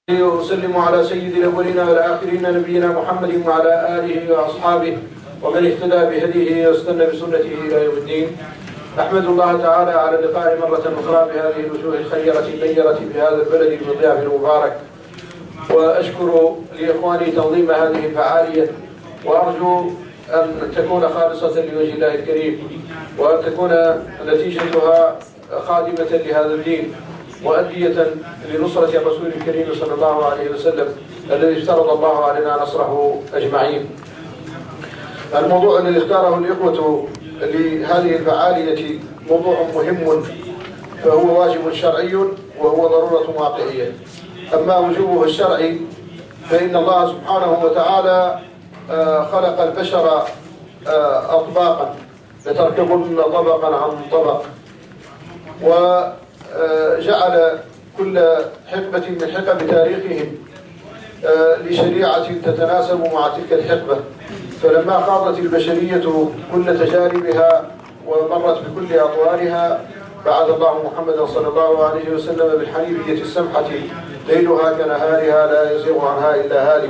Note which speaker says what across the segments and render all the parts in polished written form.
Speaker 1: وأسلم على سيد الأولين والآخرين نبينا محمد وعلى آله وأصحابه ومن اهتدى بهديه واستنى بسنته إلى يوم الدين. أحمد الله تعالى على اللقاء مرة أخرى بهذه الوجوه الخيرة النيرة في هذا البلد المضياف المبارك، وأشكر لإخواني تنظيم هذه الفعالية، وأرجو أن تكون خالصة لوجه الله الكريم، وأن تكون نتيجتها خادمة لهذا الدين مؤدية لنصرة الرسول الكريم صلى الله عليه وسلم الذي افترض الله علينا نصره أجمعين. الموضوع الذي اختاره الإخوة لهذه الفعالية موضوع مهم، فهو واجب شرعي وهو ضرورة واقعية. أما وجوبه الشرعي فإن الله سبحانه وتعالى خلق البشر أطباقا لتركبن طبقا عن طبق، وجعل كل حقبة من حقب تاريخهم لشريعة تتناسب مع تلك الحقبة. فلما خاضت البشرية كل تجاربها ومرت بكل أطوارها، بعث الله محمدا صلى الله عليه وسلم بالحنيفية السمحة ليلها كنهارها لا يزيغ عنها إلا هالك،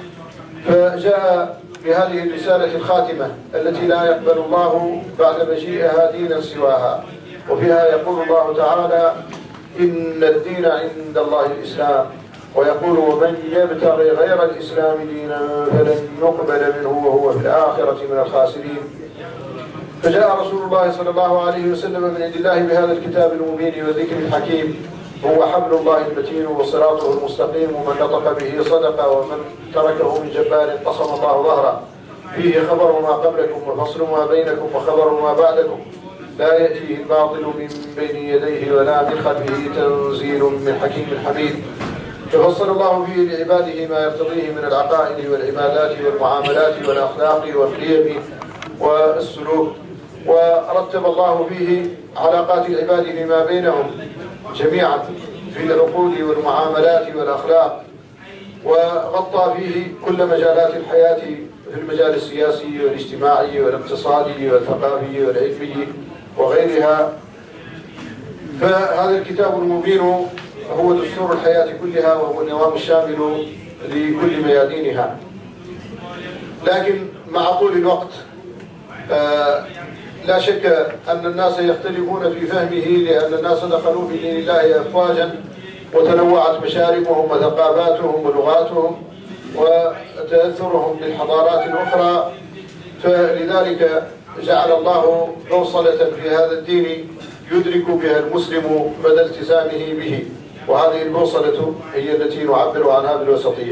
Speaker 1: فجاء بهذه الرسالة الخاتمة التي لا يقبل الله بعد مجيئها دينا سواها، وفيها يقول الله تعالى: إن الدين عند الله الإسلام، ويقول: ومن يبتغي غير الإسلام دينا فلن يقبل منه وهو في الآخرة من الخاسرين. فجاء رسول الله صلى الله عليه وسلم من عند الله بهذا الكتاب المبين والذكر الحكيم، هو حبل الله المتين وصراطه المستقيم، ومن نطق به صدق ومن تركه من جبار قصم الله ظهره. فيه خبر ما قبلكم وفصل ما بينكم وخبر ما بعدكم، لا يأتيه الباطل من بين يديه ولا من خلفه، تنزيل من حكيم حميد. ففصل الله فيه لعباده ما يرتضيه من العقائد والعبادات والمعاملات والأخلاق والقيم والسلوك، ورتب الله فيه علاقات العباد فيما بينهم جميعا في العقود والمعاملات والأخلاق، وغطى فيه كل مجالات الحياة في المجال السياسي والاجتماعي والاقتصادي والثقافي والعلمي وغيرها. فهذا الكتاب المبين هو دستور الحياة كلها، وهو النظام الشامل لكل ميادينها. لكن مع طول الوقت لا شك أن الناس يختلفون في فهمه، لأن الناس دخلوا في دين الله أفواجا، وتنوعت مشاربهم وثقافاتهم ولغاتهم وتأثرهم بالحضارات الأخرى، فلذلك جعل الله بوصلة في هذا الدين يدرك بها المسلم مدى التزامه به، وهذه البوصلة هي التي نعبر عنها بالوسطية.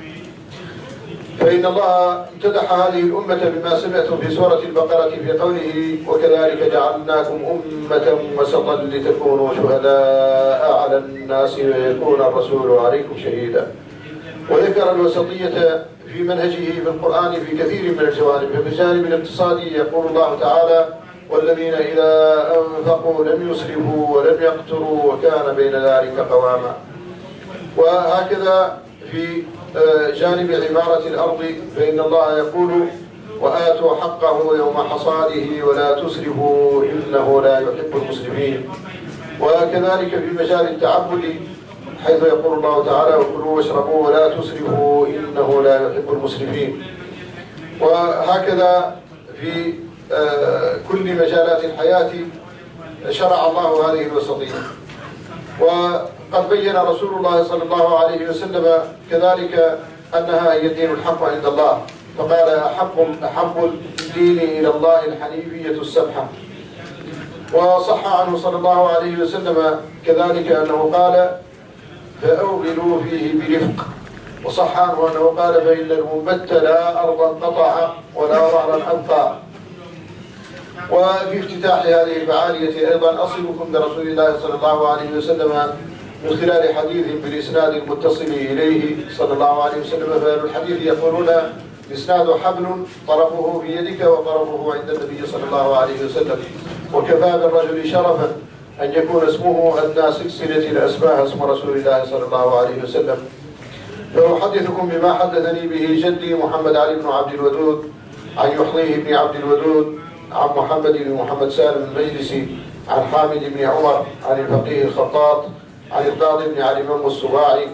Speaker 1: فإن الله امتدح هذه الأمة بما سمعتم في سورة البقرة في قوله: وكذلك جعلناكم أمة وسطا لتكونوا شهداء على الناس ويكون الرسول عليكم شهيدا. وذكر الوسطية في منهجه في القرآن في كثير من الجوانب. ففي الجانب الاقتصادي يقول الله تعالى: والذين إذا أنفقوا لم يسرفوا ولم يقتروا وكان بين ذلك قواما. وهكذا في جانب عمارة الأرض فإن الله يقول: وآتوا حقه يوم حصاده ولا تسرفوا إنه لا يحب المسرفين. وكذلك في مجال التعبد حيث يقول الله تعالى: وكلوا واشربوا ولا تسرفوا إنه لا يحب المسرفين. وهكذا في كل مجالات الحياة شرع الله هذه الوسطية. وقد بين رسول الله صلى الله عليه وسلم كذلك أنها هي الدين الحق عند الله، فقال: أحب الدين إلى الله الحنيفية السمحة. وصح عنه صلى الله عليه وسلم كذلك أنه قال: فأوغلوا فيه برفق. وصح عنه أنه قال: فإن المنبت لا أرضا قطع ولا ظهرا أبقى. وفي افتتاح هذه الفعالية أيضا أصلكم برسول الله صلى الله عليه وسلم من خلال حديث بالإسناد المتصل إليه صلى الله عليه وسلم. فأهل الحديث يقولون: الإسناد حبل طرفه في يدك وطرفه عند النبي صلى الله عليه وسلم، وكفى بالرجل شرفا أن يكون اسمه أدنى سلسلة الأسماء اسم رسول الله صلى الله عليه وسلم. فأحدثكم بما حدثني به جدي محمد علي بن عبد الودود عن يحيى بن عبد الودود عن محمد بن محمد سالم المجلسي عن حامد بن عمر عن الفقيه الخطاط عن القاضي بن علي بن الصباعي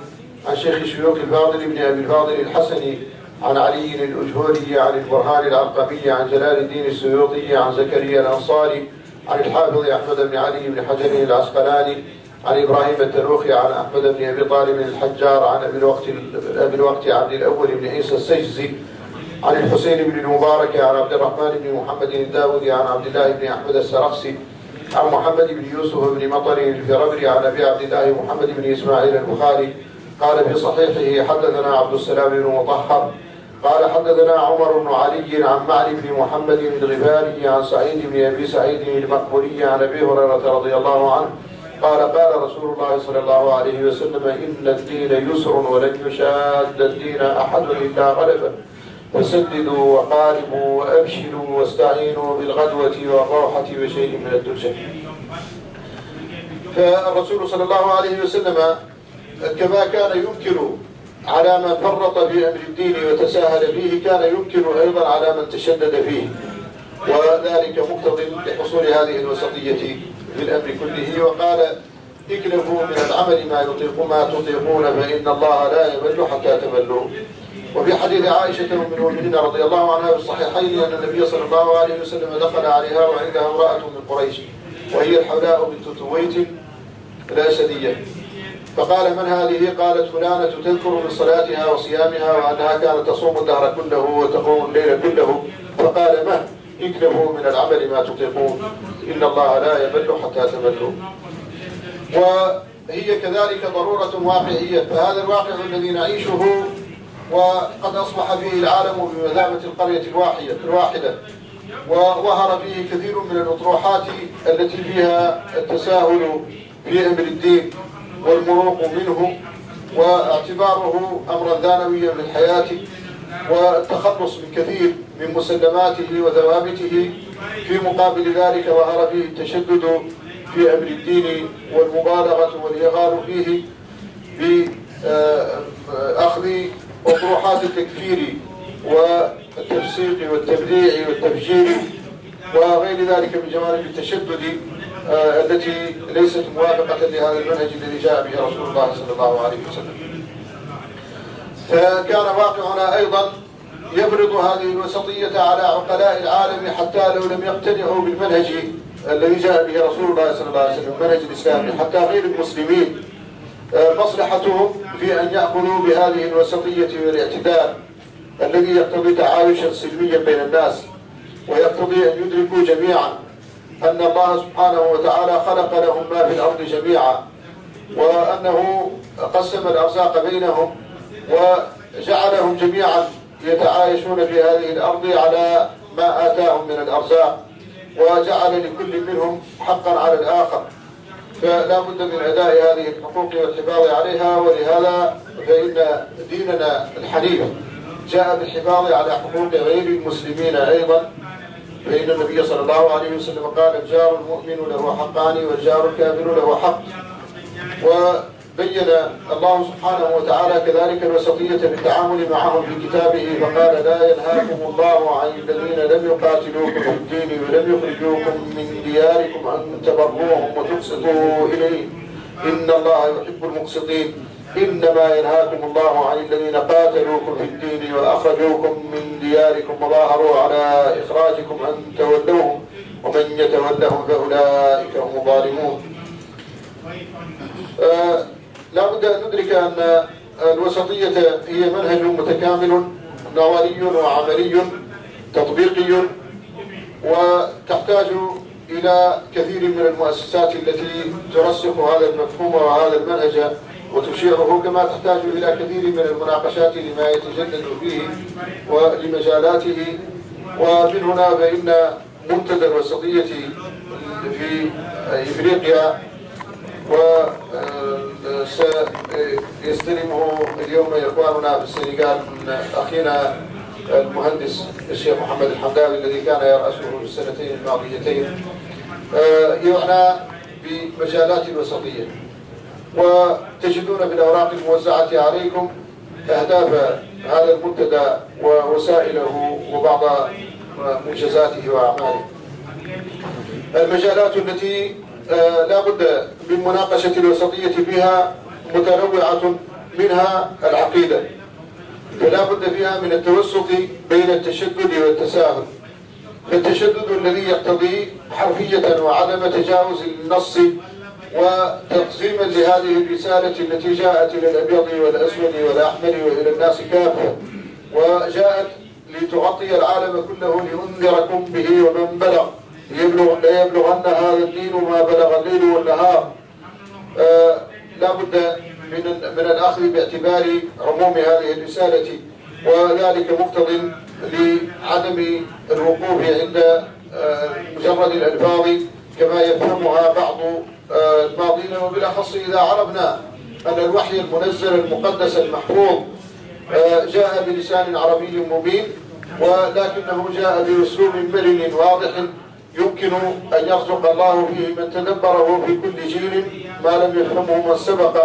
Speaker 1: عن شيخ شيوخ الفاضل بن أبي الفاضل الحسني عن علي الأجهوري عن البرهان العلقمي عن جلال الدين السيوطي عن زكريا الأنصاري عن الحافظ أحمد بن علي بن حجر العسقلاني عن إبراهيم التنوخي عن أحمد بن أبي طالب الحجار عن أبي الوقت عبد الأول بن عيسى السجزي عن الحسين بن المبارك عن عبد الرحمن بن محمد الداودي عن عبد الله بن أحمد السرخسي عن محمد بن يوسف بن مطر الفربري عن أبي عبد الله محمد بن إسماعيل البخاري قال في صحيحه حدثنا عبد السلام بن مطهر قال حدثنا عمر بن علي عن معن بن محمد الغفاري عن سعيد بن أبي سعيد المقبوري عن أبي هريرة رضي الله عنه قال قال رسول الله صلى الله عليه وسلم إن الدين يسر ولن يشاد الدين أحد إلا غلبه فسددوا وقاربوا وأبشروا واستعينوا بالغدوة والروحة وشيء من الدرجة. فالرسول صلى الله عليه وسلم كما كان ينكر على من فرط في أمر الدين وتساهل فيه كان ينكر أيضا على من تشدد فيه، وذلك مقتض لحصول هذه الوسطية في الأمر كله. وقال اكلفوا من العمل ما تطيقون فإن الله لا يمل حتى تملوا. وفي حديث عائشة أم المؤمنين رضي الله عنها في الصحيحين أن النبي صلى الله عليه وسلم دخل عليها وعندها امرأة من قريش وهي الحولاء بنت تويت الأسدية، فقال من هذه؟ قالت فلانة تذكر من صلاتها وصيامها وأنها كانت تصوم الدهر كله وتقوم الليل كله. فقال ما اكلفوا من العمل ما تطيقون إن الله لا يمل حتى تملوا. وهي كذلك ضرورة واقعية، فهذا الواقع الذي نعيشه وقد أصبح فيه العالم بمثابة القرية الواحدة، وظهر فيه كثير من الأطروحات التي فيها التساهل في أمر الدين والمروق منه واعتباره أمرا ثانويا للحياة والتخلص من كثير من مسلماته وثوابته. في مقابل ذلك ظهر فيه التشدد في أمر الدين والمبالغة والإغال فيه بأخذ أطروحات التكفير والتفسيق والتبديع والتفجير وغير ذلك من جوانب التشدد التي ليست موافقة لهذا المنهج الذي جاء به رسول الله صلى الله عليه وسلم. فكان واقعنا أيضا يفرض هذه الوسطية على عقلاء العالم حتى لو لم يقتنعوا بالمنهج الذي جاء به رسول الله صلى الله عليه وسلم، المنهج الإسلامي، حتى غير المسلمين مصلحتهم في أن يأخذوا بهذه الوسطية والاعتدال الذي يقتضي تعايشا سلميا بين الناس، ويقتضي أن يدركوا جميعا أن الله سبحانه وتعالى خلق لهم ما في الأرض جميعا، وأنه قسم الأرزاق بينهم وجعلهم جميعا يتعايشون في هذه الأرض على ما آتاهم من الأرزاق، وجعل لكل منهم حقا على الآخر، فلا بد من أداء هذه الحقوق والحفاظ عليها. ولهذا فإن ديننا الحنيف جاء بالحفاظ على حقوق غير المسلمين أيضا، فإن النبي صلى الله عليه وسلم قال الجار المؤمن له حقان والجار الكافر له حق. وبين الله سبحانه وتعالى كذلك الوسطية في التعامل معهم في كتابه، فقال لا ينهاكم الله عن الذين لم يقاتلوكم في الدين ولم يخرجوكم من دياركم أن تبروهم وتقسطوا إليهم إن الله يحب المقسطين إنما ينهاكم الله عن الذين قاتلوكم في الدين وأخرجوكم من دياركم وظاهروا على إخراجكم أن تولوهم ومن يتولهم فأولئك هم الظالمون. لا بد أن ندرك أن الوسطية هي منهج متكامل نظري وعملي تطبيقي، وتحتاج إلى كثير من المؤسسات التي ترسخ هذا المفهوم وهذا المنهج وتشيعه، كما تحتاج إلى كثير من المناقشات لما يتجدد فيه ولمجالاته. ومن هنا فإن منتدى الوسطية في إفريقيا وسيستلمه اليوم إخواننا في السنغال من أخينا المهندس الشيخ محمد الحمداوي الذي كان يرأسه في السنتين الماضيتين، يعنى بمجالات الوسطية. وتجدون بالأوراق الموزعة عليكم أهداف هذا المنتدى ووسائله وبعض منجزاته وأعماله. المجالات التي لا بد من مناقشة الوسطية فيها متنوعة منها العقيدة، فلا بد فيها من التوسط بين التشدد والتساهل. فالتشدد الذي يقتضي حرفية وعدم تجاوز النص وتقسيما لهذه الرسالة التي جاءت إلى الأبيض والأسود والأحمر وإلى الناس كافة، وجاءت لتغطي العالم كله لينذركم به ومن بلغ ليبلغن هذا الدين ما بلغ الليل والنهار. لا بد من الأخذ باعتبار عموم هذه الرسالة، وذلك مقتض لعدم الوقوف عند مجرد الألفاظ كما يفهمها بعض الماضين، وبالأخص إذا عرفنا أن الوحي المنزل المقدس المحفوظ جاء بلسان عربي مبين، ولكنه جاء بأسلوب مرن واضح يمكن أن يرزق الله فيه من تدبره في كل جيل ما لم يفهمه من سبق.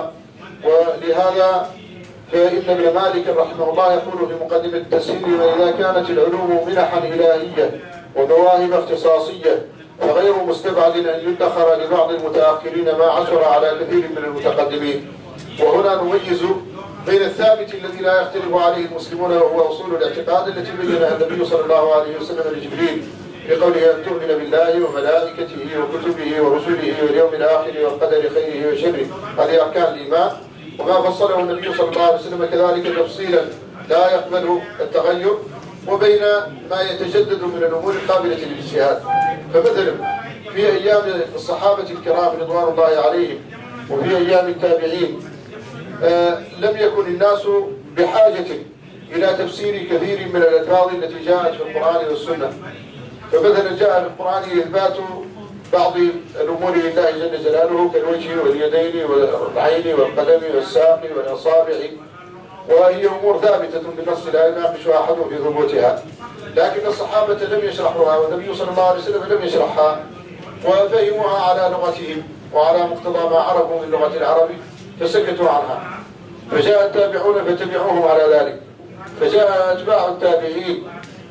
Speaker 1: ولهذا فإن ابن مالك رحمه الله يقول في مقدمة التسهيل: وإذا كانت العلوم منحا إلهية ومواهب اختصاصية فغير مستبعد أن يدخر لبعض المتأخرين ما عثر على كثير من المتقدمين. وهنا نميز بين الثابت الذي لا يختلف عليه المسلمون وهو أصول الاعتقاد التي بينها النبي صلى الله عليه وسلم لجبريل بقوله: أن تؤمن بالله وملائكته وكتبه ورسله واليوم الآخر والقدر خيره وشره. هذه أركان الإيمان، وما فصله النبي صلى الله عليه وسلم كذلك تفصيلا لا يقبل التغير، وبين ما يتجدد من الأمور القابلة للاجتهاد. فمثلا في أيام الصحابة الكرام رضوان الله عليهم وفي أيام التابعين لم يكن الناس بحاجة إلى تفسير كثير من الألفاظ التي جاءت في القرآن والسنة. فمثلا جاء في القرآن إثبات بعض الأمور لله جل جلاله كالوجه واليدين والعين والقدم والساق والأصابع، وهي أمور ثابتة بالنص لا يناقش أحد في ثبوتها، لكن الصحابة لم يشرحوها والنبي صلى الله عليه وسلم لم يشرحها، وفهموها على لغتهم وعلى مقتضى ما عرفوا من لغة العرب فسكتوا عنها. فجاء التابعون فتبعوهم على ذلك، فجاء أتباع التابعين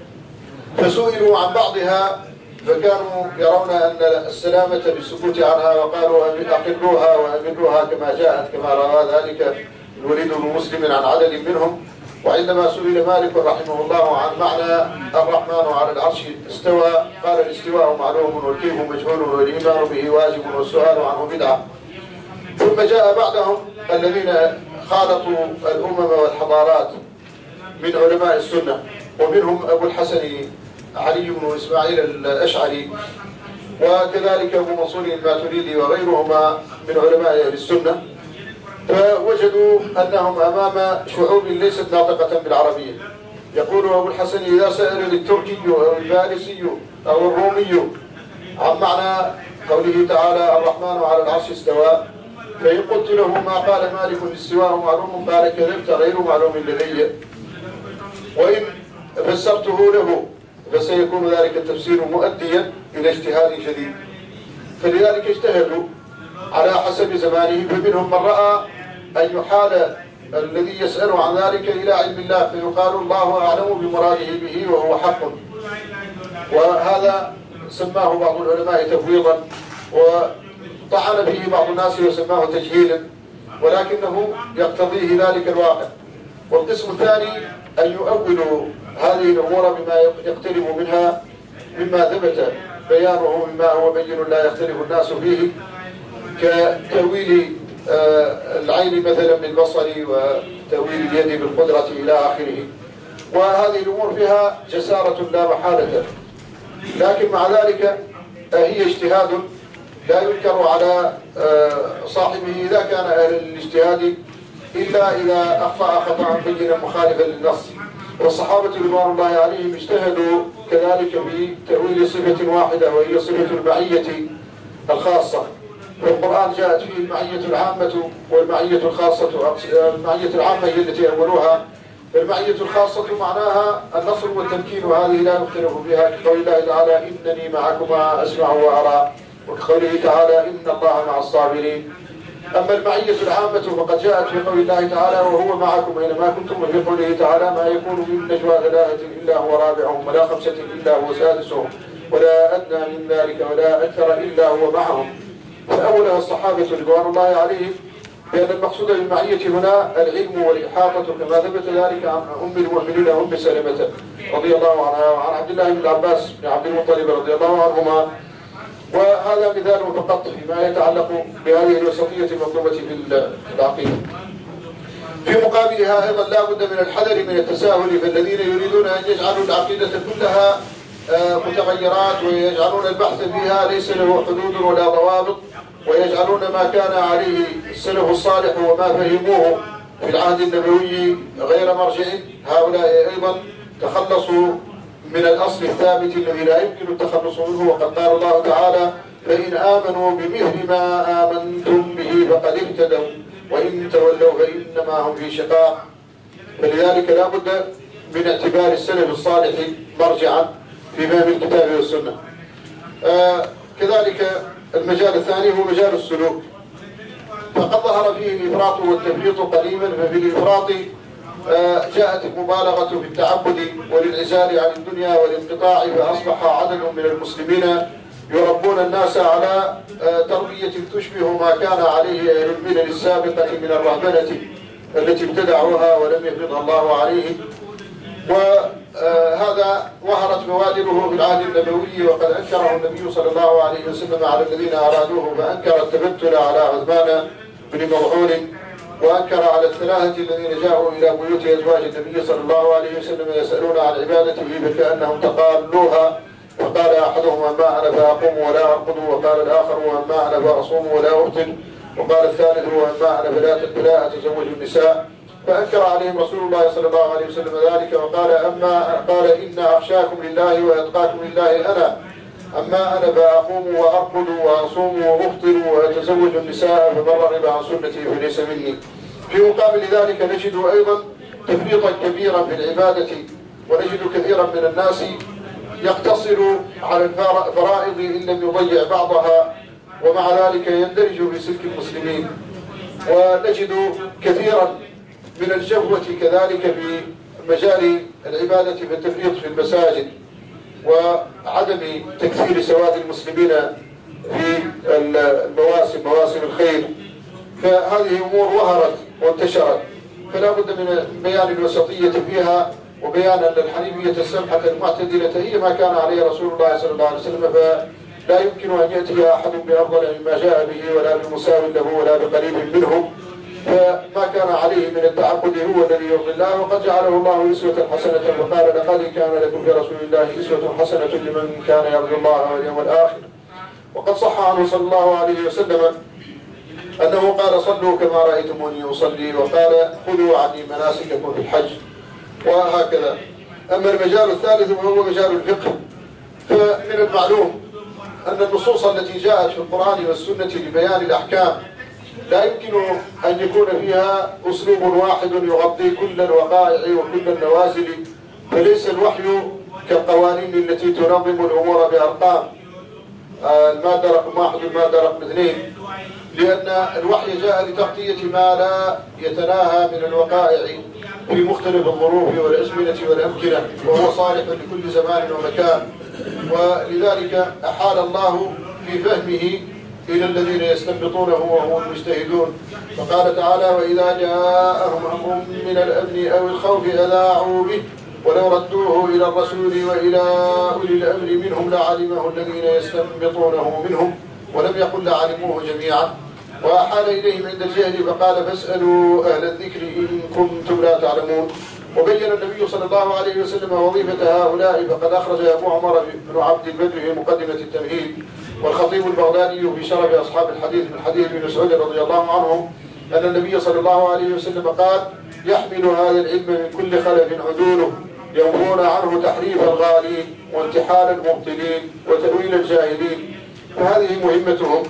Speaker 1: فسئلوا عن بعضها فكانوا يرون أن السلامة بالسكوت عنها، وقالوا أقروها وأمروها كما جاءت، كما روى ذلك الوليد بن مسلم عن عدد منهم. وعندما سئل مالك رحمه الله عن معنى الرحمن على العرش استوى قال: الاستواء معلوم والكيف مجهول والإيمان به واجب والسؤال عنه بدعة. ثم جاء بعدهم الذين خالطوا الأمم والحضارات من علماء السنة، ومنهم أبو الحسن علي بن إسماعيل الأشعري، وكذلك أبو منصور الماتريدي وغيرهما من علماء أهل السنة. فوجدوا أنهم أمام شعوب ليست ناطقة بالعربية. يقول أبو الحسن: إذا سأل التركي أو الفارسي أو الرومي عن معنى قوله تعالى الرحمن على العرش استوى، فإن قلت له ما قال مالك الاستواء معلوم قال: كذبت غير معلوم لدي. وإن فسرته له فسيكون ذلك التفسير مؤديا إلى اجتهاد شديد. فلذلك اجتهدوا على حسب زمانه، فمنهم من رأى أن يحال الذي يسأل عن ذلك إلى علم الله فيقال الله أعلم بمراده به وهو حق. وهذا سماه بعض العلماء تفويضا، وطعن فيه بعض الناس وسماه تجهيلا، ولكنه يقتضيه ذلك الواقع. والقسم الثاني أن يؤولوا هذه الأمور بما يقترب منها مما ثبت بيانه مما هو بين لا يختلف الناس فيه، كتأويل العين مثلا بالبصر وتأويل اليد بالقدرة إلى آخره. وهذه الأمور فيها جسارة لا محالة، لكن مع ذلك هي اجتهاد لا ينكر على صاحبه إذا كان أهل الاجتهاد، إلا إذا أخطأ خطأ بينا مخالفا للنص. والصحابة رضوان الله عليهم اجتهدوا كذلك في تأويل صفة واحدة وهي صفة المعية الخاصة. والقرآن جاءت فيه المعية العامة والمعية الخاصة. المعية العامة هي التي أولوها، المعية الخاصة معناها النصر والتمكين، وهذه لا نختلف بها، كقول الله تعالى إنني معكما أسمع وأرى، وكقوله تعالى إن الله مع الصابرين. أما المعية العامة فقد جاءت في قول الله تعالى وهو معكم أينما كنتم، وفي قوله تعالى ما يكون من نجوى ثلاثة إلا هو رابعهم ولا خمسة إلا هو سادسهم ولا أدنى من ذلك ولا أكثر إلا هو معهم. فأولها الصحابة رضوان الله عليهم بأن المقصود بالمعية هنا العلم والإحاطة كما ثبت ذلك عن أم المؤمنين أم سلمة رضي الله عنها وعن عبد الله بن عباس بن عبد المطلب رضي الله عنهما. وهذا مثال فقط فيما يتعلق بهذه الوسطية المطلوبة في العقيدة. في مقابلها أيضا لا بد من الحذر من التساهل، فالذين يريدون أن يجعلوا العقيدة كلها متغيرات ويجعلون البحث فيها ليس له حدود ولا ضوابط، ويجعلون ما كان عليه السلف الصالح وما فهموه في العهد النبوي غير مرجع، هؤلاء أيضا تخلصوا من الأصل الثابت الذي لا يمكن التخلص منه. وقد قال الله تعالى: فإن آمنوا بمثل ما آمنتم به فقد اهتدوا وإن تولوا فإنما هم في شقاق. فلذلك لا بد من اعتبار السلف الصالح مرجعا في فهم الكتاب والسنة. كذلك المجال الثاني هو مجال السلوك، فقد ظهر فيه الإفراط والتفريط قديما. ففي الإفراط جاءت المبالغة في التعبد والانعزال عن الدنيا والانقطاع، فأصبح عدد من المسلمين يربون الناس على تربية تشبه ما كان عليه أهل الملل السابقة من الرهبنة التي ابتدعوها ولم يفرضها الله عليهم. وهذا ظهرت بوادره في العهد النبوي، وقد أنكره النبي صلى الله عليه وسلم على الذين أرادوه، فأنكر التبتل على عثمان بن مظعون، وأنكر على الثلاثة الذين جاءوا إلى بيوت أزواج النبي صلى الله عليه وسلم يسألون عن عبادته فكأنهم تقالوها، فقال أحدهم: أما أنا فأقوم ولا أرقد، وقال الآخر: وأما أنا فأصوم ولا أفطر، وقال الثالث: وأما أنا فلا أتزوج النساء. فأنكر عليهم رسول الله صلى الله عليه وسلم ذلك، وقال: قال: إن أخشاكم لله وأتقاكم لله أنا، أما أنا فأقوم وأرقد وأصوم وأفطر وأتزوج النساء، فمن رغب عن سنتي فليس مني. في مقابل ذلك نجد أيضا تفريطا كبيرا في العبادة، ونجد كثيرا من الناس يقتصر على الفرائض إن لم يضيع بعضها، ومع ذلك يندرج في سلك المسلمين. ونجد كثيرا من الجهوة كذلك في مجال العبادة والتفريط في المساجد، وعدم تكثير سواد المسلمين في المواسم، مواسم الخير. فهذه أمور ظهرت وانتشرت، فلا بد من بيان الوسطية فيها، وبيان أن الحنيفية السمحة المعتدلة هي ما كان عليه رسول الله صلى الله عليه وسلم، فلا يمكن أن يأتي أحد بأفضل مما جاء به ولا بمساو له ولا بقريب منه. فما كان عليه من التعبد هو الذي يرضي الله، وقد جعله الله أسوة حسنة، وقال: لقد كان لكم في رسول الله أسوة حسنة لمن كان يرجو الله واليوم الآخر. وقد صح عنه صلى الله عليه وسلم أنه قال: صلوا كما رأيتموني أصلي، وقال: خذوا عني مناسككم في الحج، وهكذا. أما المجال الثالث وهو مجال الفقه، فمن المعلوم أن النصوص التي جاءت في القرآن والسنة لبيان الأحكام لا يمكن أن يكون فيها أسلوب واحد يغطي كل الوقائع وكل النوازل، فليس الوحي كالقوانين التي تنظم الأمور بأرقام المادة رقم 1 والمادة رقم 2، لأن الوحي جاء لتغطية ما لا يتناهى من الوقائع في مختلف الظروف والأزمنة والأمكنة، وهو صالح لكل زمان ومكان. ولذلك أحال الله في فهمه إلى الذين يستنبطونه وهم المجتهدون، فقال تعالى: وإذا جاءهم أمر من الأمن أو الخوف أذاعوا به ولو ردوه إلى الرسول وإلى أولي الأمر منهم لعلمه الذين يستنبطونه منهم، ولم يقل لعلموه جميعا. وأحال إليهم عند الجهل فقال: فاسألوا أهل الذكر إن كنتم لا تعلمون. وبين النبي صلى الله عليه وسلم وظيفة هؤلاء، فقد أخرج أبو عمر بن عبد البر في مقدمة التمهيد، والخطيب البغدادي في شرف أصحاب الحديث من حديث ابن مسعود رضي الله عنه أن النبي صلى الله عليه وسلم قال: يحمل هذا العلم من كل خلف عدوله ينفون عنه تحريف الغالين وانتحال المبطلين وتأويل الجاهلين. فهذه مهمتهم.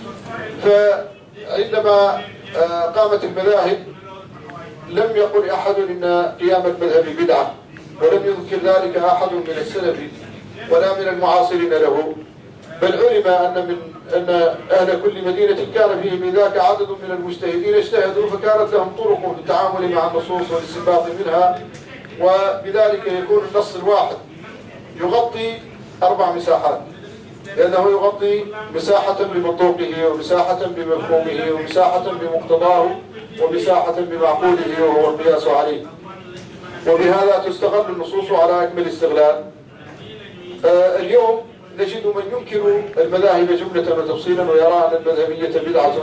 Speaker 1: فعندما قامت المذاهب لم يقل أحد إن قيام المذهب بدعة، ولم يذكر ذلك أحد من السلف ولا من المعاصرين له، بل علم أن أهل كل مدينة كان فيه من ذاك عدد من المجتهدين اجتهدوا، فكانت لهم طرق في التعامل مع النصوص والاستنباط منها، وبذلك يكون النص الواحد يغطي 4 مساحات. لأنه يغطي مساحة بمنطوقه ومساحة بمفهومه ومساحة بمقتضاه ومساحة بمعقوله وهو القياس عليه، وبهذا تستغل النصوص على أكمل استغلال. اليوم نجد من ينكر المذاهب جملة وتفصيلا ويرى أن المذهبية بدعة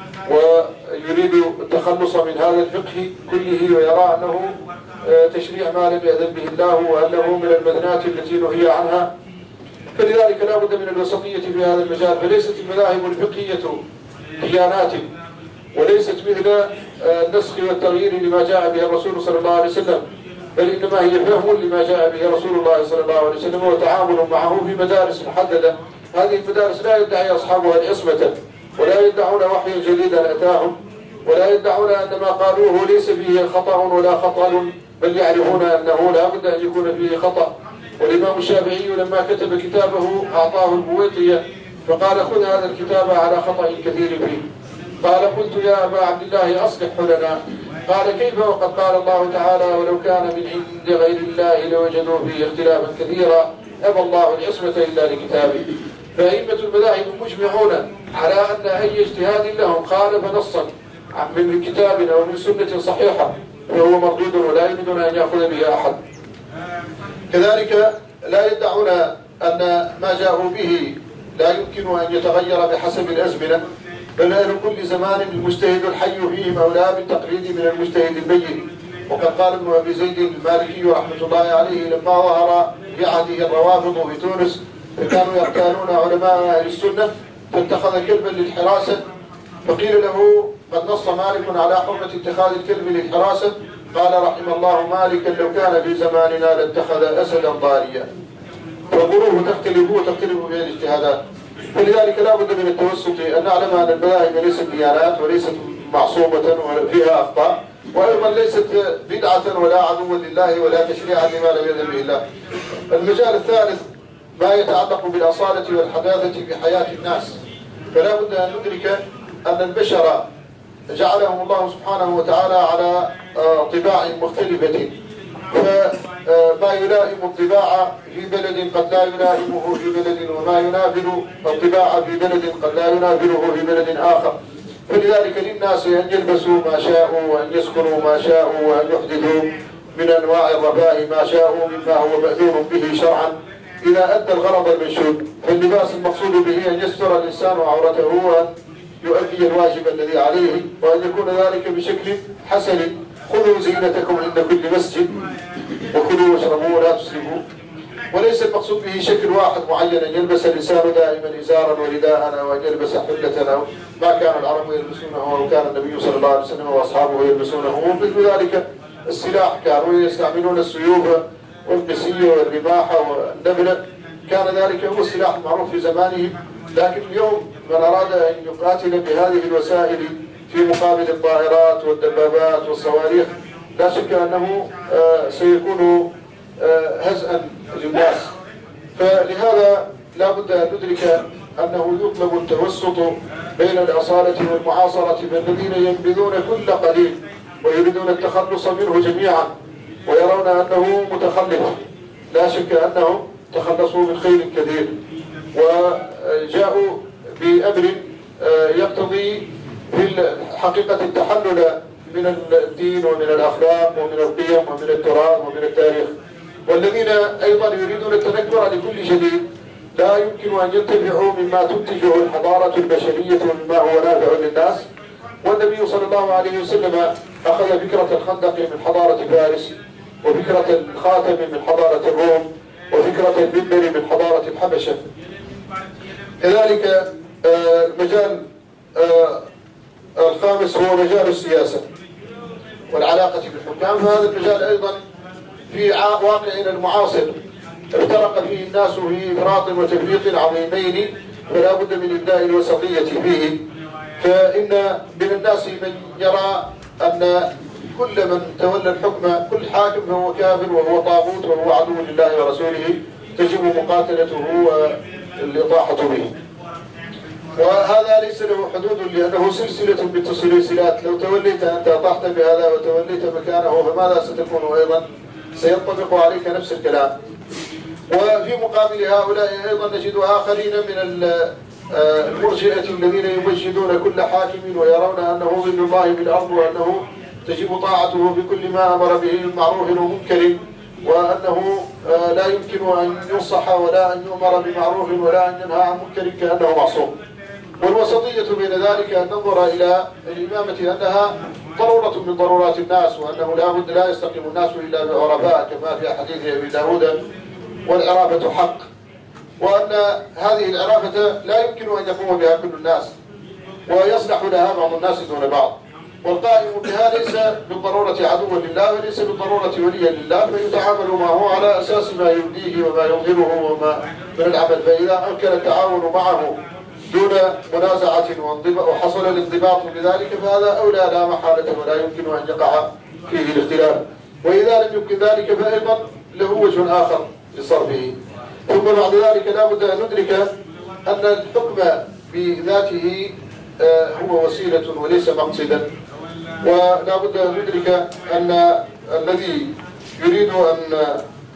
Speaker 1: ويريد التخلص من هذا الفقه كله، ويرى أنه تشريع ما لم يأذن به الله وأنه من المذنات التي نهي عنها. فلذلك لا بد من الوسطية في هذا المجال، فليست المذاهب الفقهية ديانات، وليست مثل النسخ والتغيير لما جاء به الرسول صلى الله عليه وسلم، بل إنما هي فهم لما جاء به رسول الله صلى الله عليه وسلم وتعامل معه في مدارس محددة. هذه المدارس لا يدعي أصحابها العصمة ولا يدعون وحيا جديدا أتاهم، ولا يدعون أن ما قالوه ليس فيه خطأ ولا خطأ، بل يعرفون أنه لا بد أن يكون فيه خطأ. والإمام الشافعي لما كتب كتابه أعطاه البويطية فقال: خذ هذا الكتاب على خطأ كثير فيه. قال: قلت يا أبا عبد الله أصلح لنا. قال: كيف وقد قال الله تعالى: ولو كان من عند غير الله لوجدوا فيه اختلافا كثيرا أبى الله العصمة إلا لكتابه. فأئمة المذاهب مجمعون على أن أي اجتهاد لهم خالف نصا من كتاب أو من سنة صحيحة فهو مردود ولا يمكن أن يأخذ به أحد. كذلك لا يدعون أن ما جاءوا به لا يمكن أن يتغير بحسب الأزمنة، بل أهل كل زمان المجتهد الحي فيهم أولى بالتقليد من المجتهد البين. وقد قال ابن أبي زيد المالكي رحمة الله عليه لما ظهر في عهده الروافض في تونس فكانوا يقتالون علماء أهل السنة فاتخذ كلبا للحراسة، فقيل له: قد نص مالك على حرمة اتخاذ الكلب للحراسة. قال: رحم الله مالكا لو كان في زماننا لاتخذ أسدا ضاريا. فالظروف تختلف في الاجتهادات، فلذلك لا بد من التوسط، أن نعلم أن المذاهب ليست ديانات وليست معصومة وفيها أخطاء، وأيضا ليست بدعة ولا عدوا لله ولا تشريعا لما لم يأذن به الله. المجال الثالث ما يتعلق بالأصالة والحداثة في حياة الناس، فلا بد أن ندرك أن البشر جعلهم الله سبحانه وتعالى على طباع مختلفة، فما يلائم الطباع في بلد قد لا يلائمه في بلد، وما ينافر الطباع في بلد قد لا ينافره في بلد آخر. فلذلك للناس أن يلبسوا ما شاءوا وأن يسكنوا ما شاءوا وأن يحدثوا من أنواع الرفاه ما شاءوا مما هو مأذون به شرعا إذا أدى الغرض المنشود. فاللباس المقصود به أن يستر الإنسان عورته وأن يؤدي الواجب الذي عليه، وأن يكون ذلك بشكل حسن. خذوا زينتكم عند كل مسجد وكلوا واشربوا ولا تسرفوا. وليس المقصود به شكل واحد معين، أن يلبس الإنسان دائما إزارا ورداء أو أن يلبس حلة أو ما كان العرب يلبسونه أو كان النبي صلى الله عليه وسلم وأصحابه يلبسونه. ومثل ذلك السلاح، كانوا يستعملون السيوف والقسية والرماح والنبل، كان ذلك هو السلاح المعروف في زمانهم. لكن اليوم من أراد أن يقاتل بهذه الوسائل في مقابل الطائرات والدبابات والصواريخ لا شك أنه سيكون هزءا للناس. فلهذا لا بد أن ندرك أنه يطلب التوسط بين الأصالة والمعاصرة، فالذين ينبذون كل قليل ويريدون التخلص منه جميعا ويرون أنه متخلف، لا شك أنهم تخلصوا من خير كثير وجاءوا بأمر يقتضي في الحقيقة التحلل من الدين ومن الأخلاق ومن القيم ومن التراث ومن التاريخ. والذين أيضا يريدون التنكر لكل جديد لا يمكن أن ينتفعوا مما تنتجه الحضارة البشرية ومما هو نافع للناس. والنبي صلى الله عليه وسلم أخذ فكرة الخندق من حضارة فارس، وفكرة الخاتم من حضارة الروم، وفكرة المنبر من حضارة الحبشة. كذلك المجال الخامس هو مجال السياسة والعلاقة بالحكام. فهذا المجال أيضا في واقعنا المعاصر افترق فيه الناس في إفراط وتفريط عظيمين، فلا بد من إبداء الوسطية فيه. فإن من الناس من يرى أن كل من تولى الحكم كل حاكم فهو كافر وهو طاغوت وهو عدو لله ورسوله، تجب مقاتلته والإطاحة به. وهذا ليس له حدود، لأنه سلسلة بالتسلسلات. لو توليت أنت أطحت بهذا وتوليت مكانه فماذا ستكون أيضا؟ سينطبق عليك نفس الكلام. وفي مقابل هؤلاء أيضا نجد آخرين من المرجئة الذين يمجدون كل حاكم ويرون أنه ظل الله بالأرض وأنه تجب طاعته بكل ما أمر به من معروف ومنكر، وأنه لا يمكن أن ينصح ولا أن يؤمر بمعروف ولا أن ينهى عن منكر كأنه معصوم. والوسطية بين ذلك أن ننظر إلى الإمامة أنها ضرورة من ضرورات الناس، وأنه لا يستقيم الناس إلا بعرفاء كما في حديث أبي داود، والعرافة حق، وأن هذه العرافة لا يمكن أن يقوم بها كل الناس، ويصلح لها بعض الناس دون بعض، والقائم بها ليس بالضرورة عدوا لله وليس بالضرورة وليا لله، فيتعامل معه على أساس ما يبديه وما يظهره وما من العمل، فإذا أمكن التعاون معه دون منازعة وحصل الانضباط بذلك فهذا أولى لا محالة ولا يمكن أن يقع فيه الاختلاف، وإذا لم يمكن ذلك فأيضا له وجه آخر لصرفه. ثم بعد ذلك لا بد أن ندرك أن الحكم بذاته هو وسيلة وليس مقصدا، ولا بد أن ندرك أن الذي يريد أن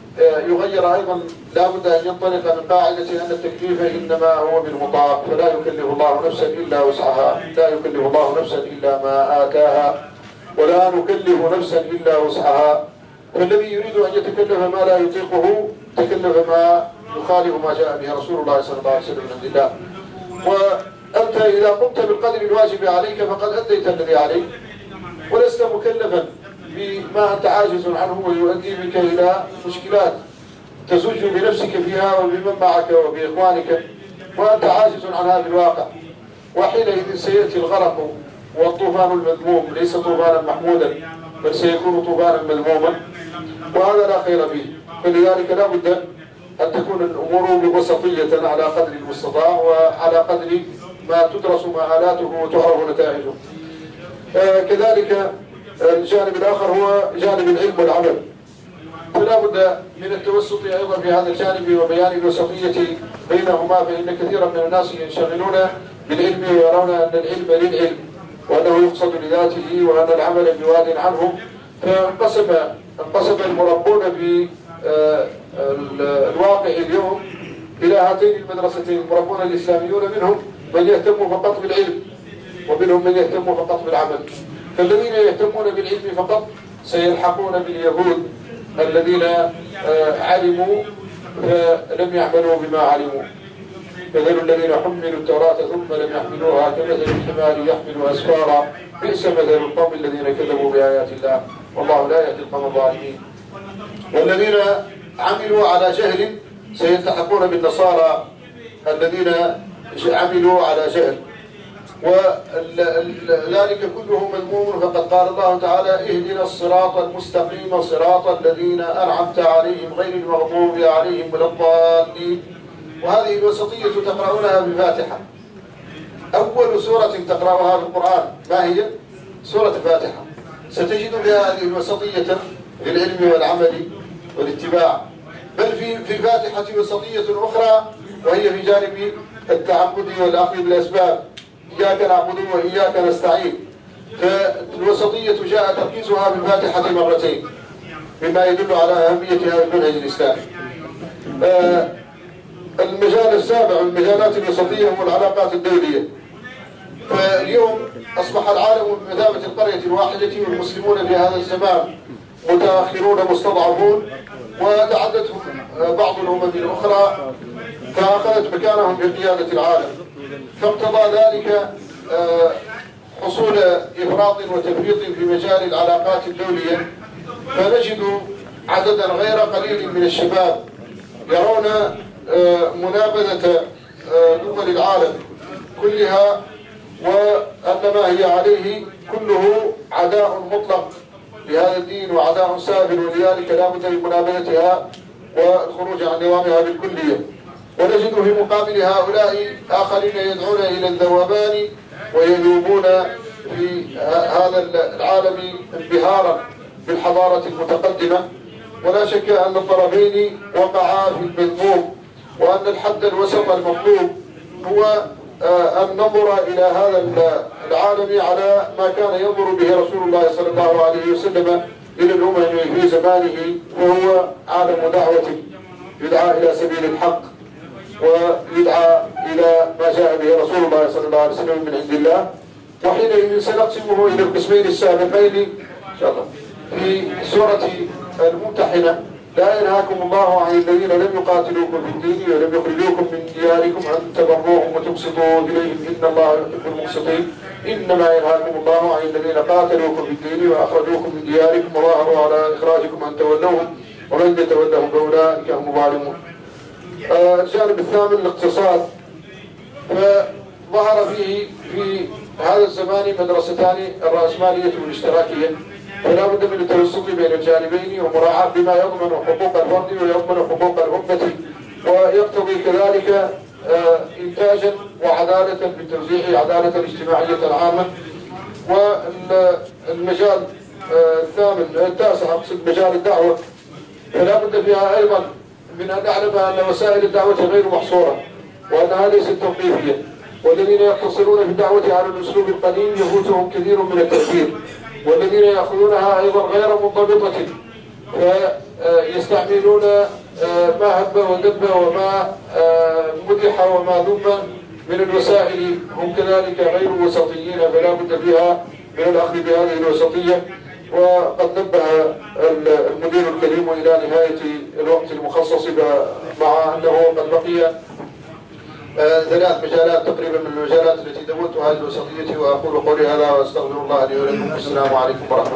Speaker 1: يغير أيضا لا بد أن ينطلق من قاعدة أن التكليف إنما هو بالمطاق، فلا يكلف الله نفسا إلا وسعها، لا يكلف الله نفسا إلا ما آتاها، ولا نكلف نفسا إلا وسعها. فالذي يريد أن يتكلف ما لا يطيقه تكلف ما يخالف ما جاء به رسول الله صلى الله عليه وسلم من عند الله. وأنت إذا قمت بالقدر الواجب عليك فقد أديت الذي عليك، ولست مكلفا بما أنت عاجز عنه ويؤدي بك إلى مشكلات تزج بنفسك فيها وبمن معك وبإخوانك وأنت عاجز عن هذا الواقع. وحينئذ سيأتي الغرق والطوفان المذموم، ليس طوفانا محمودا بل سيكون طوفانا مذموما، وهذا لا خير فيه. فلذلك لا بد أن تكون الأمور بوسطية على قدر المستطاع وعلى قدر ما تدرس مآلاته وتعرف نتائجه. كذلك الجانب الآخر هو جانب العلم والعمل، فلا بد من التوسط أيضا في هذا الجانب وبيان الوسطية بينهما، فإن كثيرا من الناس ينشغلون بالعلم ويرون أن العلم للعلم وأنه يقصد لذاته وأن العمل بواد عنه، فانقسم المربون في الواقع اليوم إلى هاتين المدرستين. المربون الإسلاميون منهم من يهتم فقط بالعلم ومنهم من يهتم فقط بالعمل، فالذين يهتمون بالعلم فقط سيلحقون باليهود الذين علموا فلم يعملوا بما علموا، مثل الذين حملوا التوراة ثم لم يحملوها كمثل الحمار يحمل أسفارا بئس مثل القوم الذين كذبوا بآيات الله والله لا يهدي القوم الظالمين. والذين عملوا على جهل سيلتحقون بالنصارى الذين عملوا على جهل، وذلك كله مذموم. فقد قال الله تعالى اهدنا الصراط المستقيم صراط الذين أنعمت عليهم غير المغضوب عليهم ولا الضالين. وهذه الوسطية تقرؤونها بالفاتحة، أول سورة تقرأها في القرآن ما هي؟ سورة الفاتحة. ستجد بها هذه الوسطية في العلم والعمل والاتباع، بل في الفاتحة وسطية أخرى وهي في جانب التعبد والأخذ بالأسباب، إياك نعبد وإياك نستعين. فالوسطية جاء تركيزها بالفاتحة مرتين مما يدل على أهمية هذا المنهج الإسلامي. المجال السابع من المجالات الوسطية هو العلاقات الدولية. فاليوم أصبح العالم بمثابة القرية الواحدة، والمسلمون في هذا الزمان متأخرون مستضعفون، وتعدتهم بعض الأمم الأخرى فأخذت مكانهم بقيادة العالم، فاقتضى ذلك حصول إفراط وتفريط في مجال العلاقات الدولية. فنجد عددا غير قليل من الشباب يرون منابذة دول العالم كلها وأن ما هي عليه كله عداء مطلق لهذا الدين وعداء سافر، ولذلك لا بد من منابذتها والخروج عن نظامها بالكلية. ونجد في مقابل هؤلاء آخرين يدعون إلى الذوبان ويذوبون في هذا العالم انبهارا بالحضارة المتقدمة. ولا شك أن الطرفين وقعا في المذموم، وأن الحد الوسط المطلوب هو أن ننظر إلى هذا العالم على ما كان ينظر به رسول الله صلى الله عليه وسلم إلى الأمم في زمانه، وهو عالم دعوة يدعى إلى سبيل الحق ويدعى إلى ما جاء به رسول الله صلى الله عليه وسلم من عند الله. وحينئذ سنقسمه إلى القسمين السابقين إن شاء الله. في سورة الممتحنة: لا ينهاكم الله عن الذين لم يقاتلوكم في الدين ولم يخرجوكم من دياركم أن تبروهم وتقسطوا إليهم إن الله يحب المقسطين. إنما ينهاكم الله عن الذين قاتلوكم في الدين وأخرجوكم من دياركم وظاهروا على إخراجكم أن تولوهم ومن يتولهم فأولئك هم الظالمون. الجانب الثامن الاقتصاد، فظهر فيه في هذا الزمان مدرستان: الرأسمالية والاشتراكية، فلا بد من التوسط بين الجانبين ومراعاة بما يضمن حقوق الفرد ويضمن حقوق الأمة، ويقتضي كذلك إنتاجا وعدالة في التوزيع، عدالة الاجتماعية العامة. والمجال التاسع أقصد مجال الدعوة، فلا بد فيها أيضا من أن نعلم أن وسائل الدعوة غير محصورة وأنها ليست توقيفية، والذين يقتصرون في الدعوة على الأسلوب القديم يفوتهم كثير من التأثير، والذين يأخذونها أيضا غير منضبطة فيستعملون ما هب ودب وما مدح وما ذم من الوسائل، هم كذلك غير وسطيين، فلا بد فيها من الأخذ بهذه الوسطية. وقد نبه المدير الكريم إلى نهاية الوقت المخصص مع أنه قد بقي 3 مجالات تقريبا من المجالات التي دونتها الوسطية. وأقول قولي هذا وأستغفر الله لي ولكم. السلام عليكم ورحمة الله.